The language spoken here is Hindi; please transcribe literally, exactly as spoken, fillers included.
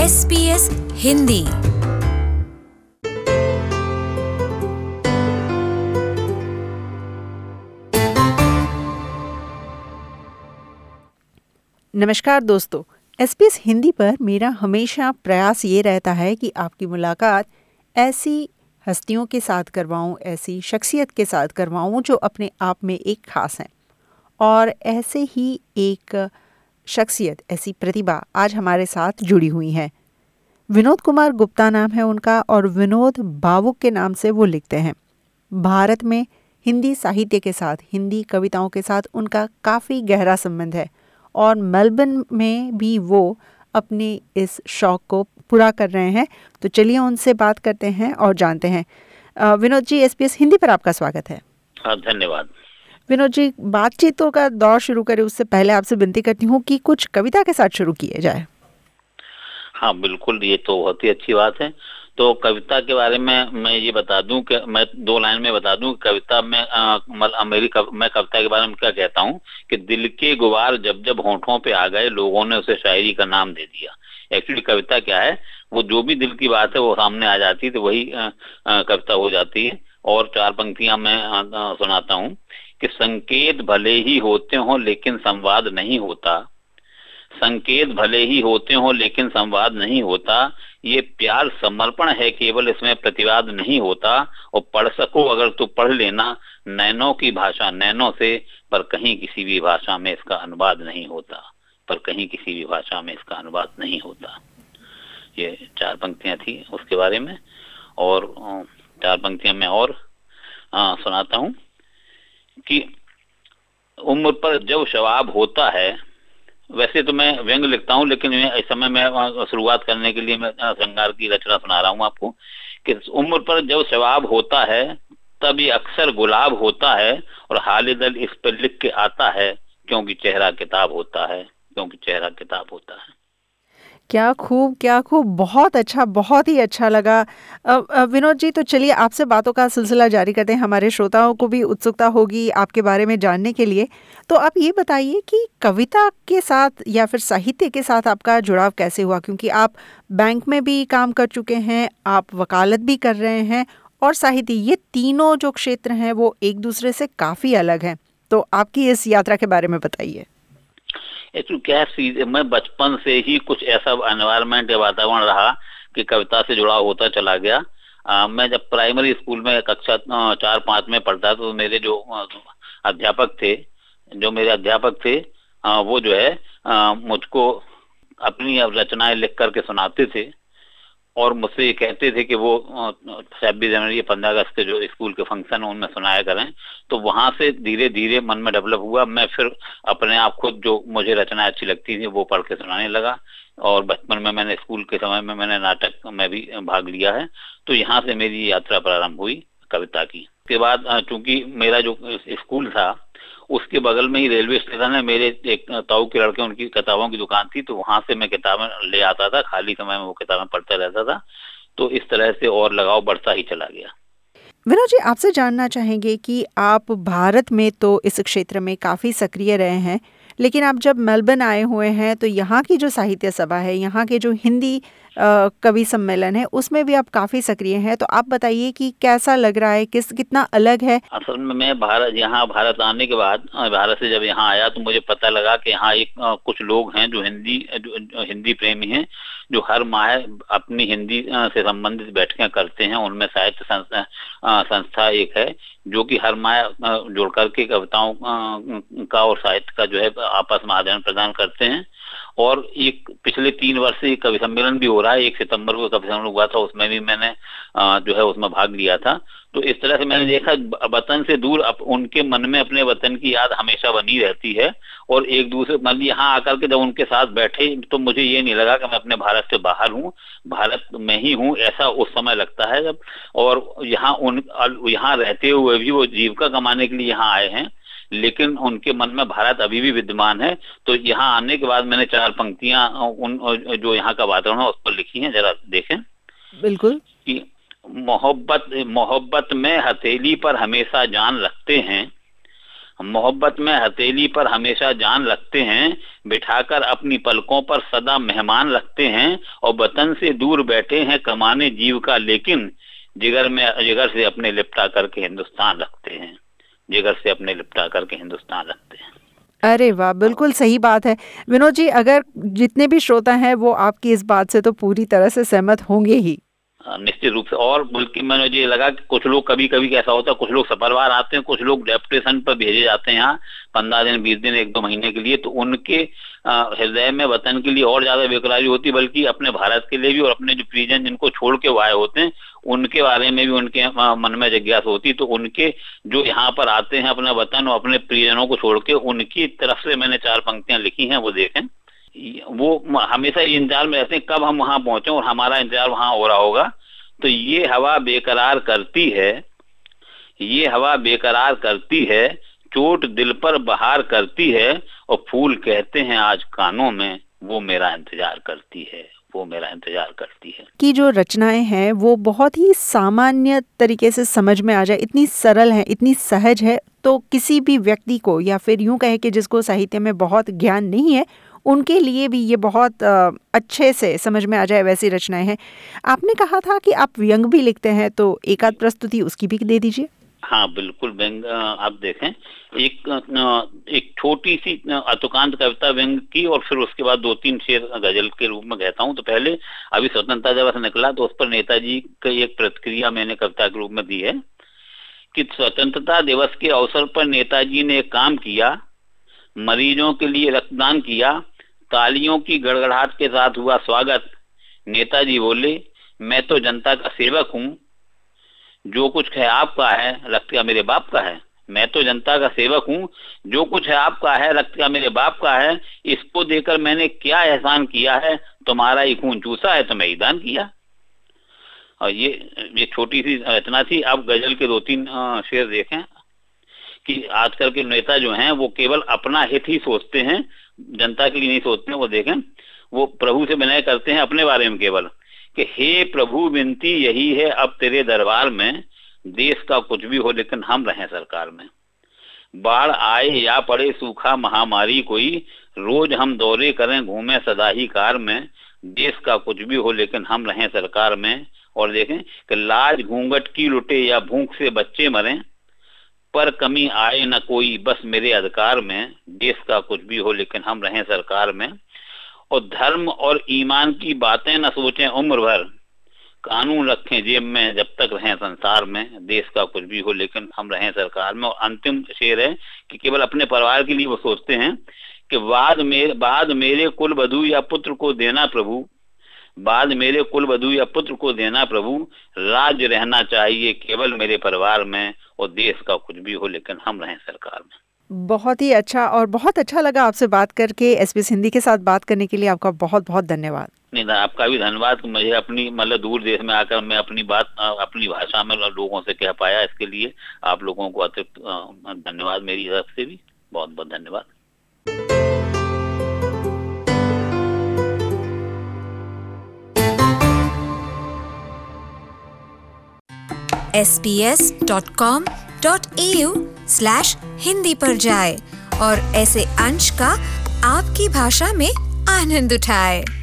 S B S Hindi. नमस्कार दोस्तों, एस बी एस हिंदी पर मेरा हमेशा प्रयास ये रहता है कि आपकी मुलाकात ऐसी हस्तियों के साथ करवाऊं, ऐसी शख्सियत के साथ करवाऊं जो अपने आप में एक खास हैं। और ऐसे ही एक शख्सियत, ऐसी प्रतिभा आज हमारे साथ जुड़ी हुई हैं। विनोद कुमार गुप्ता नाम है उनका और विनोद भावुक के नाम से वो लिखते हैं। भारत में हिंदी साहित्य के साथ, हिंदी कविताओं के साथ उनका काफ़ी गहरा संबंध है और मेलबर्न में भी वो अपने इस शौक़ को पूरा कर रहे हैं। तो चलिए उनसे बात करते हैं और जानते हैं। अ, Vinod ji, S B S Hindi पर आपका स्वागत है। हाँ, धन्यवाद। विनोद जी, बातचीतों का दौर शुरू करें उससे पहले आपसे विनती करती हूँ कि कुछ कविता के साथ शुरू किए जाए। हाँ बिल्कुल, ये तो बहुत ही अच्छी बात है। तो कविता के बारे में मैं ये बता दूं कि मैं दो लाइन में बता दूं, कविता में आ, मेरी कव, मैं कविता के बारे में क्या कहता हूँ कि दिल के गुबार जब जब होठों पे आ गए, लोगों ने उसे शायरी का नाम दे दिया। एक्चुअली कविता क्या है, वो जो भी दिल की बात है वो सामने आ जाती है, तो वही आ, आ, कविता हो जाती है। और चार पंक्तियां मैं आ, आ, सुनाता हूँ कि संकेत भले ही होते हों लेकिन संवाद नहीं होता, संकेत भले ही होते हों लेकिन संवाद नहीं होता, ये प्यार समर्पण है केवल इसमें प्रतिवाद नहीं होता, और पढ़ सको अगर तो पढ़ लेना नैनों की भाषा नैनों से, पर कहीं किसी भी भाषा में इसका अनुवाद नहीं होता, पर कहीं किसी भी भाषा में इसका अनुवाद नहीं होता। ये चार पंक्तियां थी उसके बारे में। और चार पंक्तियां मैं और आ, सुनाता हूँ कि उम्र पर जब शवाब होता है, वैसे तो मैं व्यंग लिखता हूँ लेकिन इस समय मैं शुरुआत करने के लिए मैं श्रृंगार की रचना सुना रहा हूँ आपको कि उम्र पर जब शवाब होता है तब ये अक्सर गुलाब होता है, और हाल दल इस पर लिख के आता है क्योंकि चेहरा किताब होता है, क्योंकि चेहरा किताब होता है। क्या खूब, क्या खूब, बहुत अच्छा, बहुत ही अच्छा लगा। अ, अ, विनोद जी, तो चलिए आपसे बातों का सिलसिला जारी करते हैं। हमारे श्रोताओं को भी उत्सुकता होगी आपके बारे में जानने के लिए। तो आप ये बताइए कि कविता के साथ या फिर साहित्य के साथ आपका जुड़ाव कैसे हुआ? क्योंकि आप बैंक में भी काम कर चुके हैं, आप वकालत भी कर रहे हैं और साहित्य, ये तीनों जो क्षेत्र हैं वो एक दूसरे से काफ़ी अलग हैं। तो आपकी इस यात्रा के बारे में बताइए। एक्चुअली क्या है, मैं बचपन से ही कुछ ऐसा एनवायरनमेंट या वातावरण रहा कि कविता से जुड़ाव होता चला गया। आ, मैं जब प्राइमरी स्कूल में कक्षा चार पाँच में पढ़ता तो मेरे जो अध्यापक थे जो मेरे अध्यापक थे आ, वो जो है आ, मुझको अपनी रचनाएं लिख करके सुनाते थे और मुझसे ये कहते थे कि वो छब्बीस जनवरी पंद्रह अगस्त के जो स्कूल के फंक्शन है उनमें सुनाया करें। तो वहां से धीरे धीरे मन में डेवलप हुआ, मैं फिर अपने आप खुद जो मुझे रचना अच्छी लगती थी वो पढ़ के सुनाने लगा। और बचपन में मैंने स्कूल के समय में मैंने नाटक में भी भाग लिया है। तो यहाँ से मेरी यात्रा प्रारंभ हुई कविता की। उसके बाद चूंकि मेरा जो स्कूल था उसके बगल में ही रेलवे स्टेशन है, मेरे एक ताऊ के लड़के उनकी किताबों की दुकान थी, तो वहां से मैं किताबें ले आता था, खाली समय में वो किताबें पढ़ता रहता था। तो इस तरह से और लगाव बढ़ता ही चला गया। विनोद जी, आपसे जानना चाहेंगे कि आप भारत में तो इस क्षेत्र में काफ़ी सक्रिय रहे हैं, लेकिन आप जब मेलबर्न आए हुए हैं तो यहाँ की जो साहित्य सभा है, यहाँ के जो हिंदी अ, कवि सम्मेलन है, उसमें भी आप काफ़ी सक्रिय हैं। तो आप बताइए कि कैसा लग रहा है, किस कितना अलग है? असल में मैं भारत यहाँ भारत आने के बाद, भारत से जब यहाँ आया तो मुझे पता लगा कि यहाँ एक कुछ लोग हैं जो हिंदी जो, जो हिंदी प्रेमी हैं, जो हर माह अपनी हिंदी से संबंधित बैठकें करते हैं। उनमें साहित्य संस्था संस्था एक है जो कि हर माह जोड़ करके कविताओं का और साहित्य का जो है आपस में आदान प्रदान करते हैं। और एक पिछले तीन वर्ष से कवि सम्मेलन भी हो रहा है। एक सितंबर को कवि सम्मेलन हुआ था, उसमें भी मैंने जो है उसमें भाग लिया था। तो इस तरह से मैंने देखा वतन से दूर अप, उनके मन में अपने वतन की याद हमेशा बनी रहती है। और एक दूसरे मतलब यहाँ आकर के जब उनके साथ बैठे तो मुझे ये नहीं लगा कि मैं अपने भारत से बाहर हूँ, भारत में ही हूँ, ऐसा उस समय लगता है जब। और यहाँ उन यहाँ रहते हुए भी वो जीविका कमाने के लिए यहाँ आए हैं, लेकिन उनके मन में भारत अभी भी विद्यमान है। तो यहाँ आने के बाद मैंने चार पंक्तियां उन जो यहाँ का वातावरण है उस पर लिखी हैं, जरा देखें। बिल्कुल। कि मोहब्बत मोहब्बत में हथेली पर हमेशा जान रखते हैं, मोहब्बत में हथेली पर हमेशा जान रखते हैं, बिठाकर अपनी पलकों पर सदा मेहमान रखते हैं, और वतन से दूर बैठे हैं कमाने जीव का, लेकिन जिगर में जिगर से अपने लिपटा करके हिंदुस्तान रखते हैं, जिगर से अपने लिपटा करके हिंदुस्तान रखते हैं। अरे वाह, बिल्कुल सही बात है विनोद जी। अगर जितने भी श्रोता हैं वो आपकी इस बात से तो पूरी तरह से सहमत होंगे ही। निश्चित रूप से। और बल्कि मैंने ये लगा कि कुछ लोग कभी कभी कैसा होता है, कुछ लोग सपरवार आते हैं, कुछ लोग डेपुटेशन पर भेजे जाते हैं यहाँ पंद्रह दिन बीस दिन एक दो महीने के लिए, तो उनके हृदय में वतन के लिए और ज्यादा बेकरारी होती, बल्कि अपने भारत के लिए भी, और अपने जो प्रियजन जिनको छोड़ के वो आए होते हैं उनके बारे में भी उनके मन में जिज्ञासा होती। तो उनके जो यहाँ पर आते हैं अपना वतन और अपने प्रियजनों को छोड़ के, उनकी तरफ से मैंने चार पंक्तियां लिखी हैं, वो देखें। वो हमेशा इंतजार में रहते हैं कब हम वहां पहुंचे, और हमारा इंतजार वहां हो रहा होगा। तो ये हवा बेकरार करती है, ये हवा बेकरार करती है, चोट दिल पर बहार करती है, और फूल कहते हैं आज कानों में, वो मेरा इंतजार करती है, वो मेरा इंतजार करती है। की जो रचनाएं हैं वो बहुत ही सामान्य तरीके से समझ में आ जाए, इतनी सरल है, इतनी सहज है, तो किसी भी व्यक्ति को, या फिर यूं कहे कि जिसको साहित्य में बहुत ज्ञान नहीं है, उनके लिए भी ये बहुत अच्छे से समझ में आ जाए वैसी रचनाएं हैं। आपने कहा था कि आप व्यंग भी लिखते हैं, तो एक आध प्रस्तुति उसकी भी दे दीजिए। हाँ बिल्कुल, व्यंग आप देखें, एक एक छोटी सी अतुकांत कविता व्यंग की, और फिर उसके बाद दो तीन शेर गजल के रूप में कहता हूँ। तो पहले अभी स्वतंत्रता दिवस निकला, तो उस पर नेताजी की एक प्रतिक्रिया मैंने कविता के रूप में दी है कि स्वतंत्रता दिवस के अवसर पर नेताजी ने एक काम किया, मरीजों के लिए रक्तदान किया, तालियों की गड़गड़ाहट के साथ हुआ स्वागत। नेताजी बोले, मैं तो जनता का सेवक हूँ, जो कुछ है आपका है, रक्त का मेरे बाप का है। मैं तो जनता का सेवक हूँ, जो कुछ है आपका है, रक्त का मेरे बाप का है। इसको देकर मैंने क्या एहसान किया है, तुम्हारा ही खून चूसा है तो मैं ही दान किया। और ये ये छोटी सी रचना थी। अब गजल के दो तीन शेर देखें कि आजकल के नेता जो हैं वो केवल अपना हित ही सोचते हैं, जनता के लिए नहीं सोचते हैं। वो देखें, वो प्रभु से विनय करते हैं अपने बारे में केवल कि हे प्रभु विनती यही है अब तेरे दरबार में, देश का कुछ भी हो लेकिन हम रहें सरकार में। बाढ़ आए या पड़े सूखा महामारी कोई, रोज हम दौरे करें घूमे सदा ही कार में, देश का कुछ भी हो लेकिन हम रहें सरकार में। और देखें कि लाज घूंघट की लुटे या भूख से बच्चे मरें, पर कमी आए न कोई बस मेरे अधिकार में, देश का कुछ भी हो लेकिन हम रहें सरकार में। और धर्म और ईमान की बातें न सोचें उम्र भर, कानून रखें जेब में जब तक रहें संसार में, देश का कुछ भी हो लेकिन हम रहें सरकार में। और अंतिम शेर है कि केवल अपने परिवार के लिए वो सोचते हैं कि बाद मेरे बाद मेरे कुल वधू या पुत्र को देना प्रभु, बाद मेरे कुल वधू या पुत्र को देना प्रभु, राज्य रहना चाहिए केवल मेरे परिवार में, और देश का कुछ भी हो लेकिन हम रहें सरकार में। बहुत ही अच्छा, और बहुत अच्छा लगा आपसे बात करके। एसबीएस हिंदी के साथ बात करने के लिए आपका बहुत बहुत धन्यवाद। नहीं, आपका भी धन्यवाद। मुझे अपनी मतलब दूर देश में आकर मैं अपनी बात अपनी भाषा में लोगों से कह पाया, इसके लिए आप लोगों को अतिरिक्त धन्यवाद मेरी तरफ से भी, बहुत बहुत धन्यवाद। S B S dot com dot A U slash Hindi पर जाए और ऐसे अंश का आपकी भाषा में आनंद उठाए।